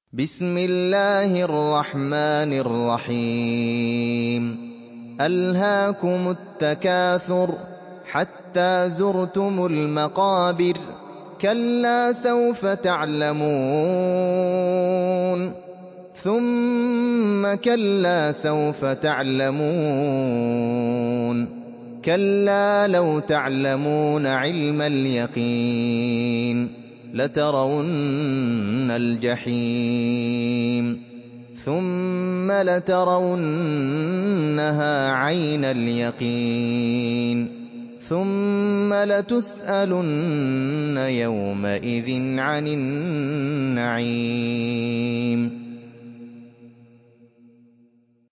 بسم الله الرحمن الرحيم ألهاكم التكاثر حتى زرتم المقابر كلا سوف تعلمون ثم كلا سوف تعلمون كلا لو تعلمون علم اليقين لترون الجحيم ثم لترونها عين اليقين ثم لتسألن يومئذ عن النعيم